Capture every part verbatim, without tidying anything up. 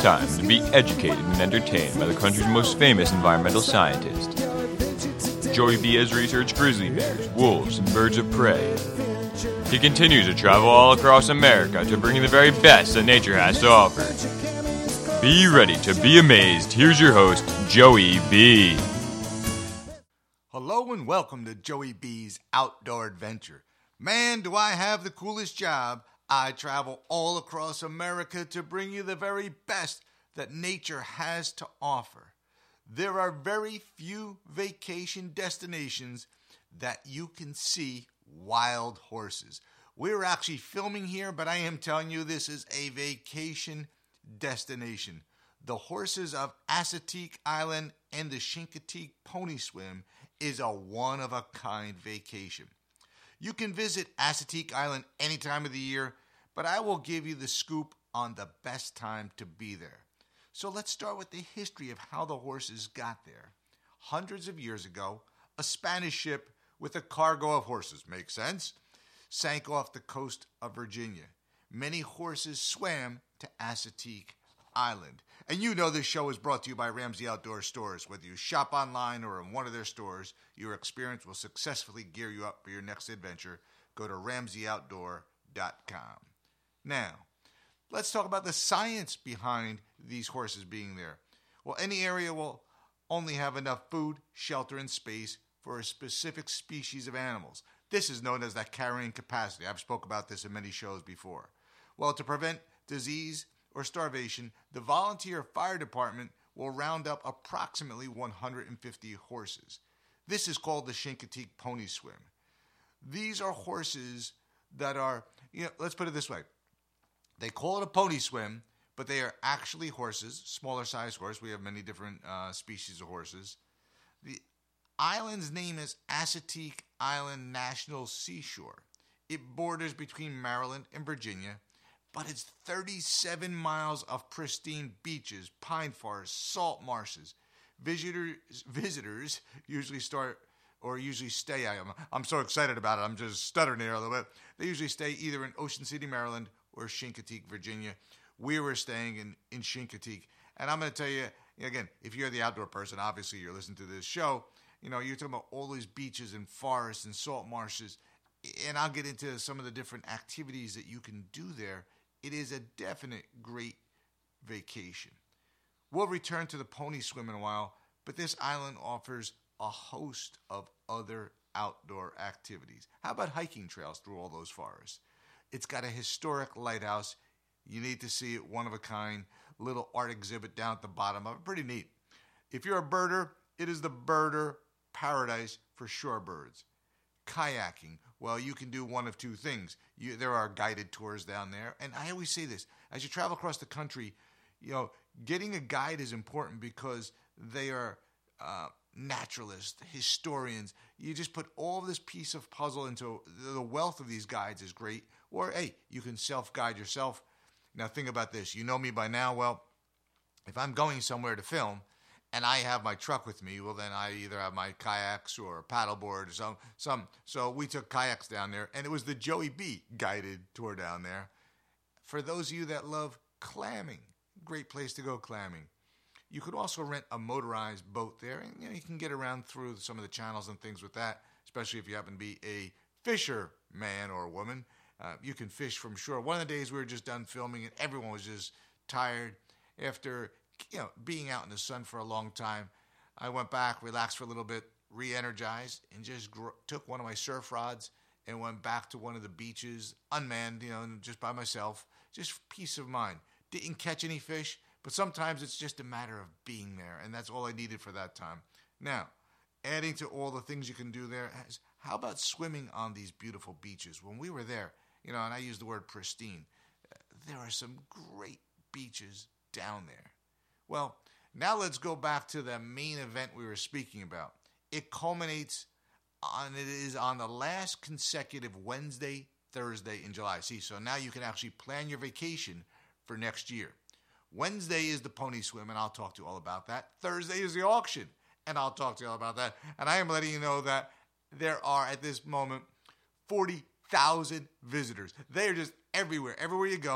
time to be educated and entertained by the country's most famous environmental scientist. Joey B has researched grizzly bears, wolves, and birds of prey. He continues to travel all across America to bring you the very best that nature has to offer. Be ready to be amazed. Here's your host, Joey B. Hello and welcome to Joey B's Outdoor Adventure. Man, do I have the coolest job. I travel all across America to bring you the very best that nature has to offer. There are very few vacation destinations that you can see wild horses. We're actually filming here, but I am telling you this is a vacation destination. The horses of Assateague Island and the Chincoteague Pony Swim is a one-of-a-kind vacation. You can visit Assateague Island any time of the year, but I will give you the scoop on the best time to be there. So let's start with the history of how the horses got there. Hundreds of years ago, a Spanish ship with a cargo of horses, makes sense, sank off the coast of Virginia. Many horses swam to Assateague Island. And you know this show is brought to you by Ramsey Outdoor Stores. Whether you shop online or in one of their stores, your experience will successfully gear you up for your next adventure. Go to ramsey outdoor dot com. Now, let's talk about the science behind these horses being there. Well, any area will only have enough food, shelter, and space for a specific species of animals. This is known as that carrying capacity. I've spoke about this in many shows before. Well, to prevent disease or starvation, the volunteer fire department will round up approximately one hundred fifty horses. This is called the Chincoteague Pony Swim. These are horses that are, you know, let's put it this way. They call it a pony swim, but they are actually horses, smaller size horse. We have many different uh, species of horses. The island's name is Assateague Island National Seashore. It borders between Maryland and Virginia, but it's thirty-seven miles of pristine beaches, pine forests, salt marshes. Visitors, visitors usually start or usually stay. I'm, I'm so excited about it. I'm just stuttering here a little bit. They usually stay either in Ocean City, Maryland, or Chincoteague, Virginia. We were staying in, in Chincoteague. And I'm going to tell you, again, if you're the outdoor person, obviously you're listening to this show, you know, you're talking about all these beaches and forests and salt marshes. And I'll get into some of the different activities that you can do there. It is a definite great vacation. We'll return to the pony swim in a while, but this island offers a host of other outdoor activities. How about hiking trails through all those forests? It's got a historic lighthouse. You need to see it, one of a kind. Little art exhibit down at the bottom of it. Pretty neat. If you're a birder, it is the birder paradise for shorebirds. Kayaking. Well, you can do one of two things. You, there are guided tours down there. And I always say this. As you travel across the country, you know, getting a guide is important because they are uh, naturalists, historians. You just put all this piece of puzzle into the wealth of these guides is great. Or, hey, you can self-guide yourself. Now, think about this. You know me by now. Well, if I'm going somewhere to film and I have my truck with me, well, then I either have my kayaks or a paddleboard or some. some. So we took kayaks down there, and it was the Joey B guided tour down there. For those of you that love clamming, great place to go clamming. You could also rent a motorized boat there, and you know, you can get around through some of the channels and things with that, especially if you happen to be a fisherman or woman. Uh, you can fish from shore. One of the days we were just done filming and everyone was just tired after, you know, being out in the sun for a long time. I went back, relaxed for a little bit, re-energized, and just gr- took one of my surf rods and went back to one of the beaches, unmanned, you know, just by myself. Just peace of mind. Didn't catch any fish, but sometimes it's just a matter of being there, and that's all I needed for that time. Now, adding to all the things you can do there, how about swimming on these beautiful beaches? When we were there, you know, and I use the word pristine, there are some great beaches down there. Well, now let's go back to the main event we were speaking about. It culminates on, it is on the last consecutive Wednesday, Thursday in July. See, so now you can actually plan your vacation for next year. Wednesday is the pony swim, and I'll talk to you all about that. Thursday is the auction, and I'll talk to you all about that. And I am letting you know that there are, at this moment, forty thousand visitors. They are just everywhere. Everywhere you go,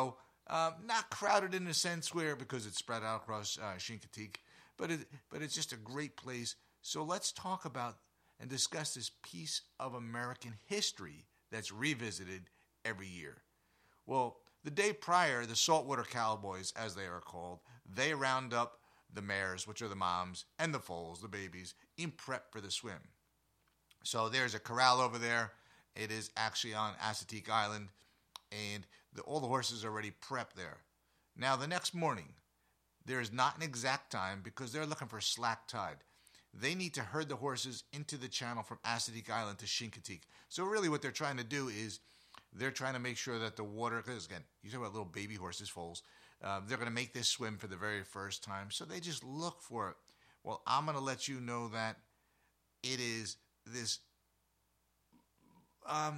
Um, not crowded in the sense where, because it's spread out across uh, Chincoteague, but it, but it's just a great place. So let's talk about and discuss this piece of American history that's revisited every year. Well, the day prior, the Saltwater Cowboys, as they are called, they round up the mares, which are the moms, and the foals, the babies, in prep for the swim. So there's a corral over there. It is actually on Assateague Island, and the, all the horses are already prepped there. Now, the next morning, there is not an exact time because they're looking for slack tide. They need to herd the horses into the channel from Assateague Island to Chincoteague. So really what they're trying to do is they're trying to make sure that the water, because again, you talk about little baby horses, foals, uh, they're going to make this swim for the very first time. So they just look for it. Well, I'm going to let you know that it is this, um,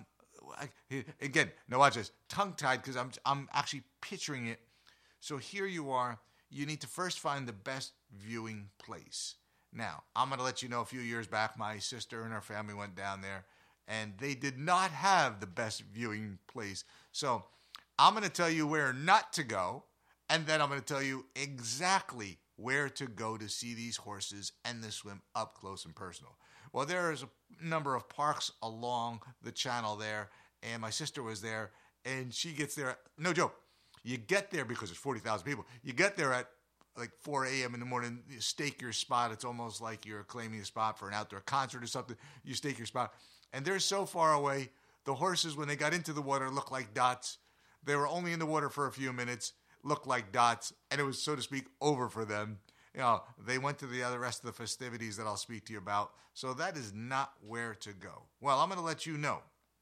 I, again, now watch this, tongue-tied because I'm, I'm actually picturing it. So here you are. You need to first find the best viewing place. Now, I'm going to let you know a few years back, my sister and her family went down there, and they did not have the best viewing place. So I'm going to tell you where not to go, and then I'm going to tell you exactly where to go to see these horses and the swim up close and personal. Well, there is a number of parks along the channel there, and my sister was there, and she gets there, no joke, you get there because there's forty thousand people. You get there at like four a.m. in the morning, you stake your spot. It's almost like you're claiming a spot for an outdoor concert or something. You stake your spot. And they're so far away, the horses, when they got into the water, looked like dots. They were only in the water for a few minutes, looked like dots, and it was, so to speak, over for them. You know, they went to the other rest of the festivities that I'll speak to you about. So that is not where to go. Well, I'm going to let you know.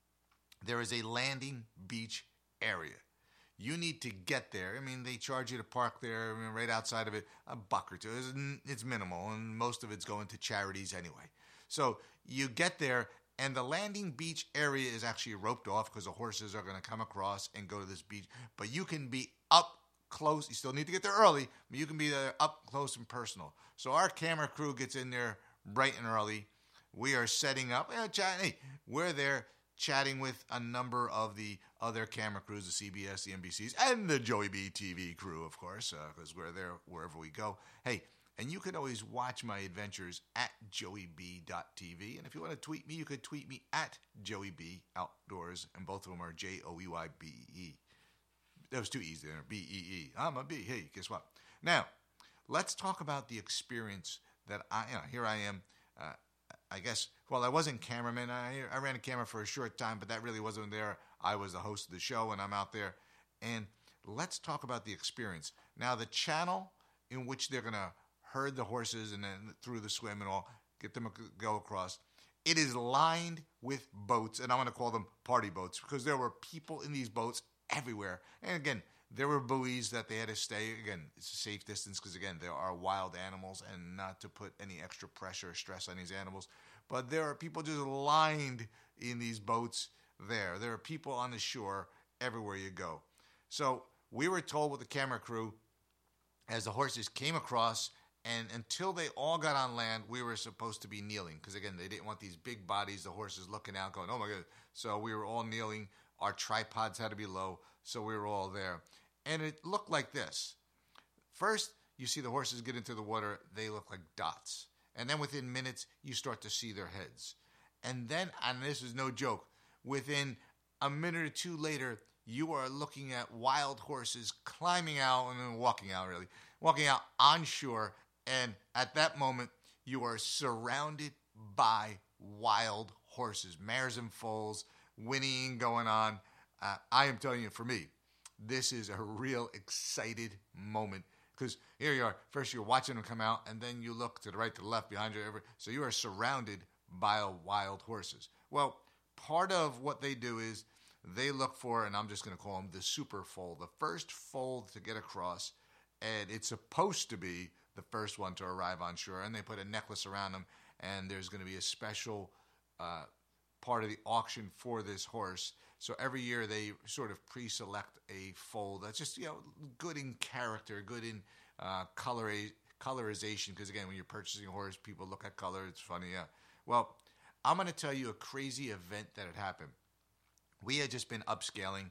There is a landing beach area. You need to get there. I mean, they charge you to park there, I mean, right outside of it, a buck or two. It's, it's minimal, and most of it's going to charities anyway. So you get there, and the landing beach area is actually roped off because the horses are going to come across and go to this beach. But you can be up close. You still need to get there early, but you can be there up close and personal. So our camera crew gets in there bright and early. We are setting up. You know, chatting. Hey, we're there chatting with a number of the other camera crews, the C B S, the N B Cs, and the Joey B T V crew, of course, because uh, we're there wherever we go. Hey, and you can always watch my adventures at joey b dot t v. And if you want to tweet me, you could tweet me at Joey B Outdoors, and both of them are J O E Y B E. That was too easy there, B E E. I'm a B. Hey, guess what? Now, let's talk about the experience that I, you know, here I am, uh, I guess, well, I wasn't cameraman. I, I ran a camera for a short time, but that really wasn't there. I was the host of the show, and I'm out there. And let's talk about the experience. Now, the channel in which they're going to herd the horses and then through the swim and all, get them to go across, it is lined with boats, and I'm going to call them party boats because there were people in these boats everywhere. And again, there were buoys that they had to stay. Again, it's a safe distance because, again, there are wild animals and not to put any extra pressure or stress on these animals. But there are people just lined in these boats there. There are people on the shore everywhere you go. So we were told with the camera crew, as the horses came across, and until they all got on land, we were supposed to be kneeling. Because, again, they didn't want these big bodies, the horses looking out, going, oh, my God. So we were all kneeling. Our tripods had to be low, so we were all there. And it looked like this. First, you see the horses get into the water. They look like dots. And then within minutes, you start to see their heads. And then, and this is no joke, within a minute or two later, you are looking at wild horses climbing out and then walking out, really. Walking out on shore. And at that moment, you are surrounded by wild horses, mares and foals, whinnying going on. Uh, I am telling you, for me, this is a real excited moment. Because here you are, first you're watching them come out, and then you look to the right, to the left, behind you. So you are surrounded by wild horses. Well, part of what they do is they look for, and I'm just going to call them the super foal, the first foal to get across, and it's supposed to be the first one to arrive on shore, and they put a necklace around them, and there's going to be a special uh, part of the auction for this horse. So every year they sort of pre-select a foal that's just, you know, good in character, good in uh, color colorization. Because, again, when you're purchasing a horse, people look at color. It's funny, yeah. Well, I'm going to tell you a crazy event that had happened. We had just been upscaling,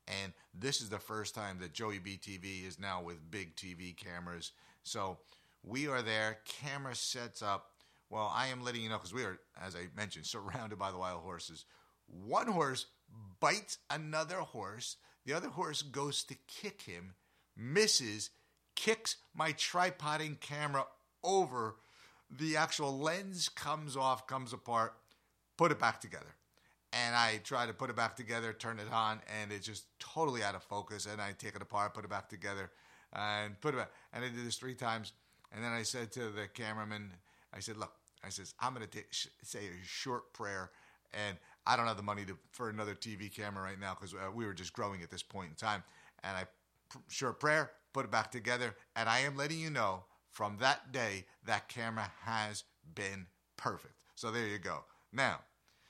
And this is the first time that Joey B T V is now with big T V cameras. So we are there, camera sets up. Well, I am letting you know because we are, as I mentioned, surrounded by the wild horses. One horse bites another horse. The other horse goes to kick him, misses, kicks my tripoding camera over. The actual lens comes off, comes apart, put it back together. And I try to put it back together, turn it on, and it's just totally out of focus. And I take it apart, put it back together, and put it back. And I did this three times. And then I said to the cameraman, I said, look, I says, I'm going to sh- say a short prayer. And I don't have the money to, for another T V camera right now because uh, we were just growing at this point in time. And I, pr- short prayer, put it back together. And I am letting you know from that day, that camera has been perfect. So there you go. Now,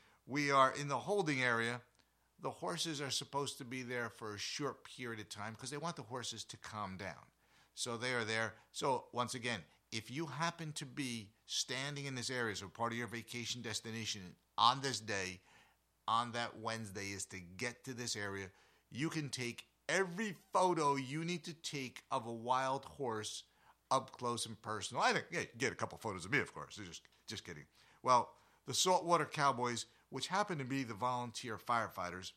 we are in the holding area. The horses are supposed to be there for a short period of time because they want the horses to calm down. So they are there. So once again, if you happen to be standing in this area, so part of your vacation destination on this day, on that Wednesday is to get to this area, you can take every photo you need to take of a wild horse up close and personal. I think, yeah, get a couple photos of me, of course. Just, just kidding. Well, the Saltwater Cowboys, which happen to be the volunteer firefighters,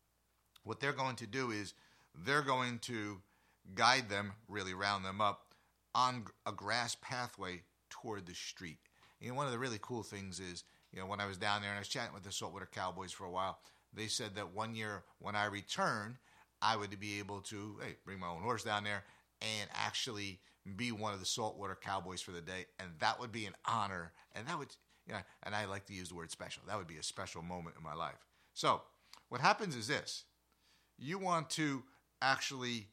what they're going to do is they're going to guide them, really round them up, on a grass pathway toward the street. You know, one of the really cool things is, you know, when I was down there and I was chatting with the Saltwater Cowboys for a while, they said that one year when I return, I would be able to, hey, bring my own horse down there and actually be one of the Saltwater Cowboys for the day. And that would be an honor. And that would, you know, and I like to use the word special. That would be a special moment in my life. So what happens is this. You want to actually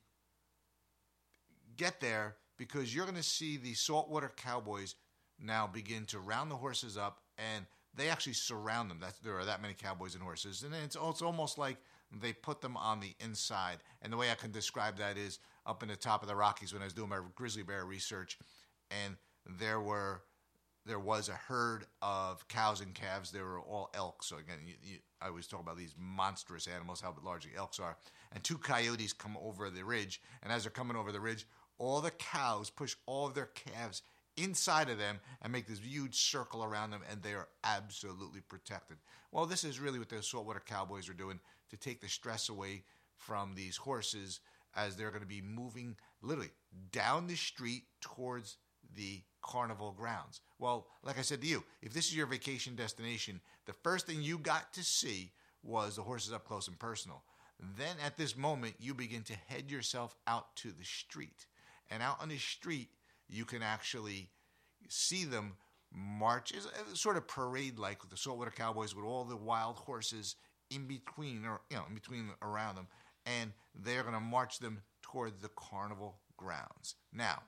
get there because you're going to see the Saltwater Cowboys now begin to round the horses up, and they actually surround them. That's, there are that many cowboys and horses. And it's, it's almost like they put them on the inside. And the way I can describe that is up in the top of the Rockies when I was doing my grizzly bear research, and there were there was a herd of cows and calves. They were all elk. So again, you, you, I always talk about these monstrous animals, how large the elks are. And two coyotes come over the ridge, and as they're coming over the ridge, all the cows push all of their calves inside of them and make this huge circle around them, and they are absolutely protected. Well, this is really what the Saltwater Cowboys are doing to take the stress away from these horses as they're going to be moving literally down the street towards the carnival grounds. Well, like I said to you, if this is your vacation destination, the first thing you got to see was the horses up close and personal. Then at this moment, you begin to head yourself out to the street. And out on the street, you can actually see them march. It's a sort of parade-like with the Saltwater Cowboys with all the wild horses in between, or you know, in between around them. And they're going to march them toward the carnival grounds. Now,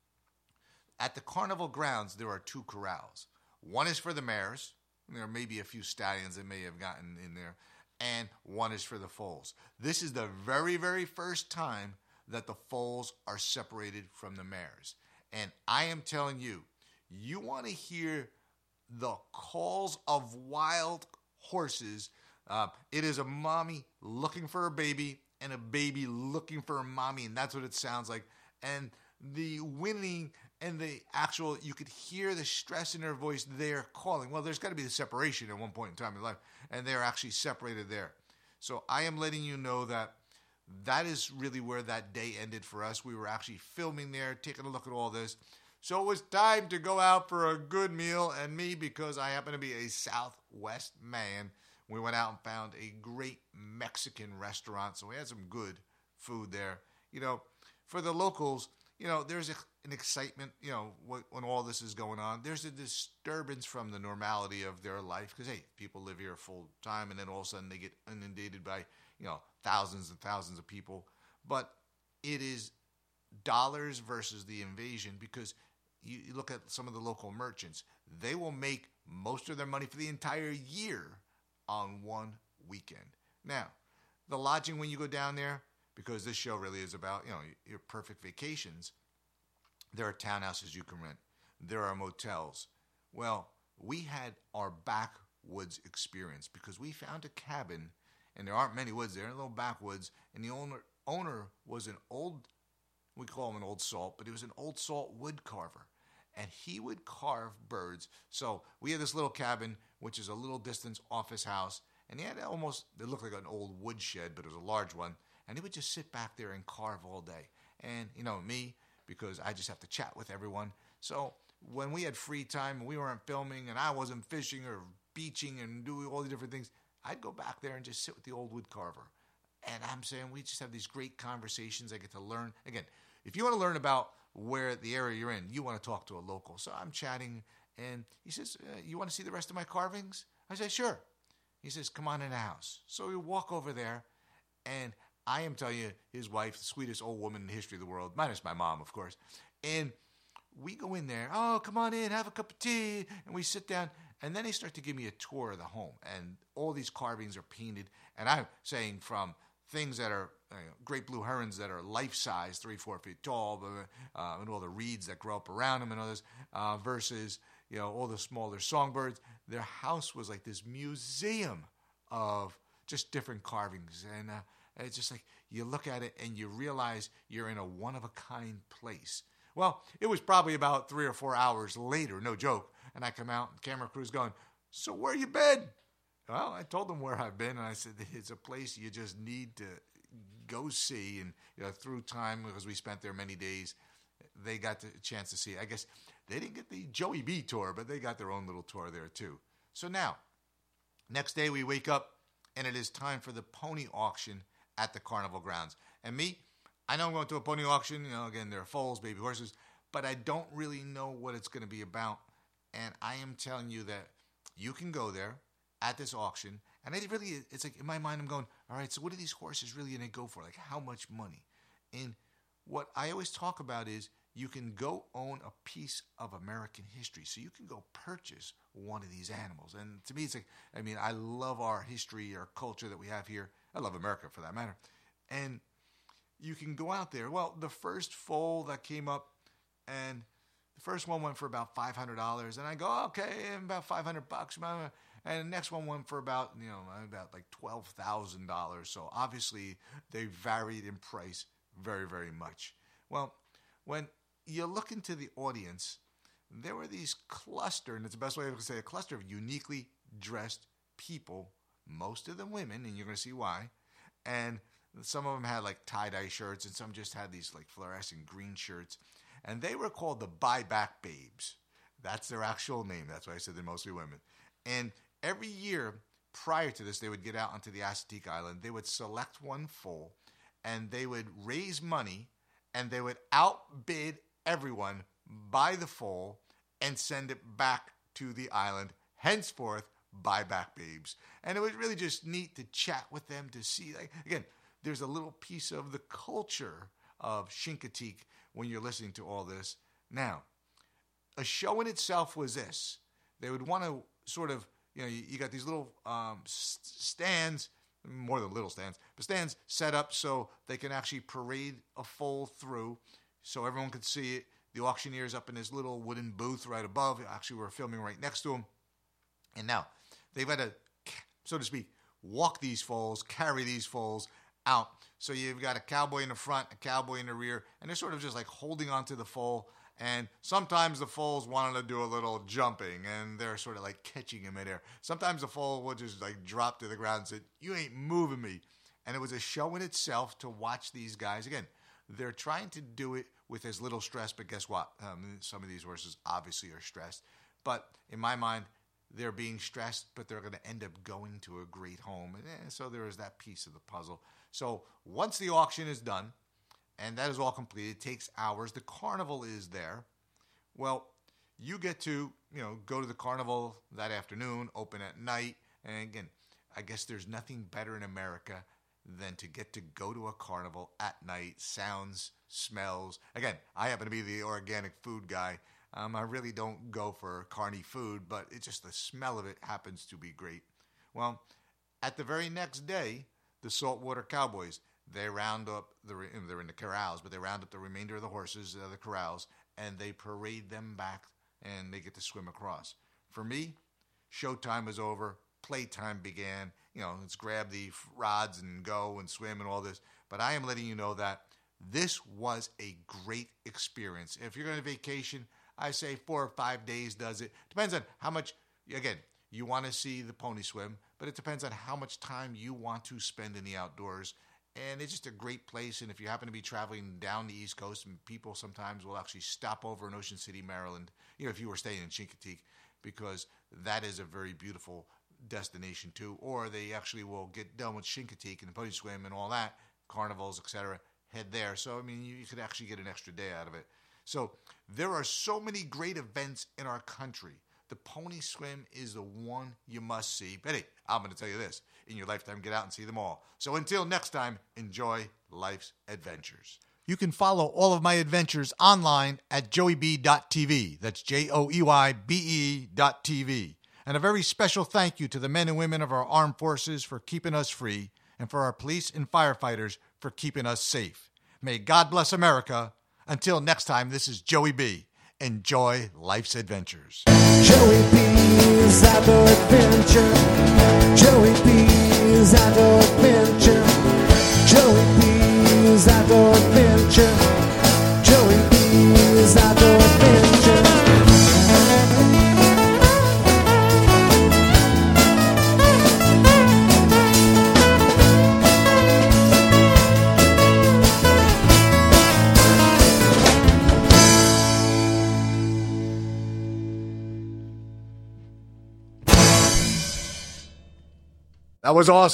at the carnival grounds, there are two corrals. One is for the mares. There may be a few stallions that may have gotten in there. And one is for the foals. This is the very, very first time that the foals are separated from the mares. And I am telling you, you want to hear the calls of wild horses. Uh, it is a mommy looking for a baby and a baby looking for a mommy, and that's what it sounds like. And the winning and the actual, you could hear the stress in their voice. They're calling. Well, there's got to be the separation at one point in time in life, and they're actually separated there. So I am letting you know that that is really where that day ended for us. We were actually filming there, taking a look at all this. So it was time to go out for a good meal, and me, because I happen to be a Southwest man, we went out and found a great Mexican restaurant. So we had some good food there. You know, for the locals, you know, there's a, an excitement, you know, when, when all this is going on. There's a disturbance from the normality of their life because, hey, people live here full time, and then all of a sudden they get inundated by, you know, thousands and thousands of people. But it is dollars versus the invasion because you, you look at some of the local merchants. They will make most of their money for the entire year on one weekend. Now, the lodging when you go down there, because this show really is about, you know, your perfect vacations, there are townhouses you can rent. There are motels. Well, we had our backwoods experience because we found a cabin and there aren't many woods there, in little backwoods, and the owner owner was an old, we call him an old salt, but he was an old salt wood carver, and he would carve birds. So we had this little cabin, which is a little distance off his house, and he had almost, it looked like an old wood shed, but it was a large one, and he would just sit back there and carve all day. And, you know, me, because I just have to chat with everyone. So when we had free time and we weren't filming and I wasn't fishing or beaching and doing all the different things, I'd go back there and just sit with the old wood carver. And I'm saying we just have these great conversations. I get to learn. Again, if you want to learn about where the area you're in, you want to talk to a local. So I'm chatting, and he says, uh, you want to see the rest of my carvings? I said, sure. He says, come on in the house. So we walk over there, and I am telling you, his wife, the sweetest old woman in the history of the world, minus my mom, of course. And we go in there, oh, come on in, have a cup of tea. And we sit down, and then they start to give me a tour of the home. And all these carvings are painted. And I'm saying from things that are uh, great blue herons that are life-size, three, four feet tall, uh, and all the reeds that grow up around them and others, uh, versus, you know, all the smaller songbirds. Their house was like this museum of just different carvings. And uh, it's just like you look at it and you realize you're in a one-of-a-kind place. Well, it was probably about three or four hours later, no joke, and I come out and camera crew's going, so where you been? Well, I told them where I've been, and I said, it's a place you just need to go see. And you know, through time, because we spent there many days, they got the chance to see. I guess they didn't get the Joey B tour, but they got their own little tour there too. So now, next day we wake up, and it is time for the pony auction at the carnival grounds. And me, I know I'm going to a pony auction. You know, again, there are foals, baby horses, but I don't really know what it's going to be about. And I am telling you that you can go there at this auction, and it really, it's like in my mind, I'm going, all right, so what are these horses really going to go for? Like, how much money? And what I always talk about is you can go own a piece of American history. So you can go purchase one of these animals. And to me, it's like, I mean, I love our history, our culture that we have here. I love America for that matter. And you can go out there. Well, the first foal that came up, and the first one went for about five hundred dollars. And I go, okay, about five hundred bucks. And the next one went for about, you know, about like twelve thousand dollars. So obviously they varied in price very, very much. Well, when you look into the audience, there were these cluster, and it's the best way I can say a cluster of uniquely dressed people, most of them women, and you're going to see why. And some of them had like tie-dye shirts, and some just had these like fluorescent green shirts. And they were called the Buyback Babes. That's their actual name. That's why I said they're mostly women. And every year prior to this, they would get out onto the Assateague Island. They would select one foal, and they would raise money, and they would outbid everyone, buy the foal, and send it back to the island. Henceforth, Buyback Babes. And it was really just neat to chat with them, to see, like, again, there's a little piece of the culture of Chincoteague when you're listening to all this. Now, a show in itself was this. They would want to sort of, you know, you, you got these little um, stands, more than little stands, but stands set up so they can actually parade a foal through so everyone could see it. The auctioneer's up in his little wooden booth right above. Actually, we're filming right next to him. And now, they've had to, so to speak, walk these foals, carry these foals out. So you've got a cowboy in the front, a cowboy in the rear, and they're sort of just like holding onto the foal. And sometimes the foals wanted to do a little jumping, and they're sort of like catching him midair. Sometimes the foal would just like drop to the ground and say, "You ain't moving me." And it was a show in itself to watch these guys. Again, they're trying to do it with as little stress, but guess what? Um, some of these horses obviously are stressed. But in my mind, they're being stressed, but they're going to end up going to a great home. And eh, so there is that piece of the puzzle. So once the auction is done, and that is all completed, it takes hours. The carnival is there. Well, you get to, you know, go to the carnival that afternoon, open at night. And again, I guess there's nothing better in America than to get to go to a carnival at night. Sounds, smells. Again, I happen to be the organic food guy. Um, I really don't go for carny food, but it's just the smell of it happens to be great. Well, at the very next day, the Saltwater Cowboys, they round up, the they're in the corrals, but they round up the remainder of the horses, uh, the corrals, and they parade them back, and they get to swim across. For me, showtime is over. playtime began. You know, let's grab the rods and go and swim and all this. But I am letting you know that this was a great experience. If you're going to vacation, I say four or five days does it. Depends on how much, again, you want to see the pony swim, but it depends on how much time you want to spend in the outdoors. And it's just a great place. And if you happen to be traveling down the East Coast, and people sometimes will actually stop over in Ocean City, Maryland, you know, if you were staying in Chincoteague, because that is a very beautiful destination too. Or they actually will get done with Chincoteague and the pony swim and all that, carnivals, et cetera, head there. So, I mean, you, you could actually get an extra day out of it. So there are so many great events in our country. The pony swim is the one you must see. But hey, I'm going to tell you this. In your lifetime, get out and see them all. So until next time, enjoy life's adventures. You can follow all of my adventures online at joey b dot t v. That's J O E Y B E dot T V. And a very special thank you to the men and women of our armed forces for keeping us free, and for our police and firefighters for keeping us safe. May God bless America. Until next time, this is Joey B. Enjoy life's adventures. Joey B's Outdoor Adventure. Joey B's Outdoor Adventure. Joey B's Outdoor Adventure. Joey B's Outdoor Adventure. That was awesome.